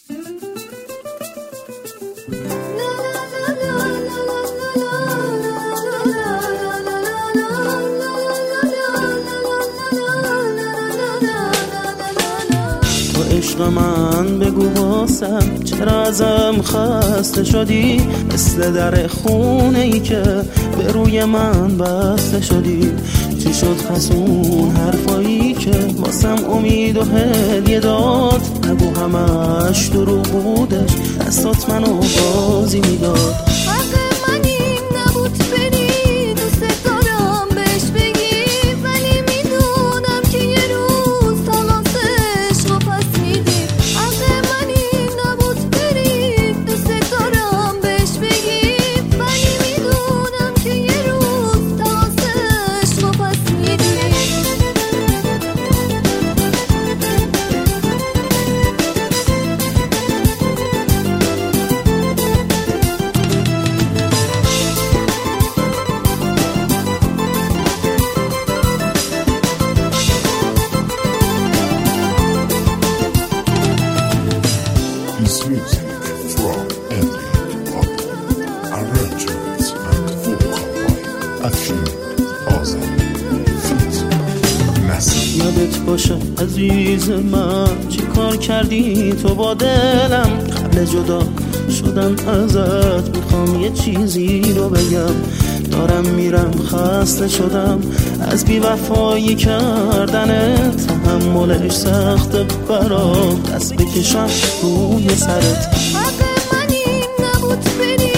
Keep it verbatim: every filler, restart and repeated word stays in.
عشق من بگو باسم چرا ازم خسته شدی؟ مثل در خونه ای که به روی من بسته شدی. چی شد خسون حرفایی که واسم امید و هدیه داد؟ نگو همش دروغ بودش، دستات منو بازی میداد. یادت باشه عزیز من چی کار کردی تو با دلم؟ قبل جدا شدن ازت میخوام یه چیزی رو بگم. دارم میرم خسته شدم از بی وفایی کردنت، تحملش سخته برام دست بکشم روی سرت. حق من این نبود بری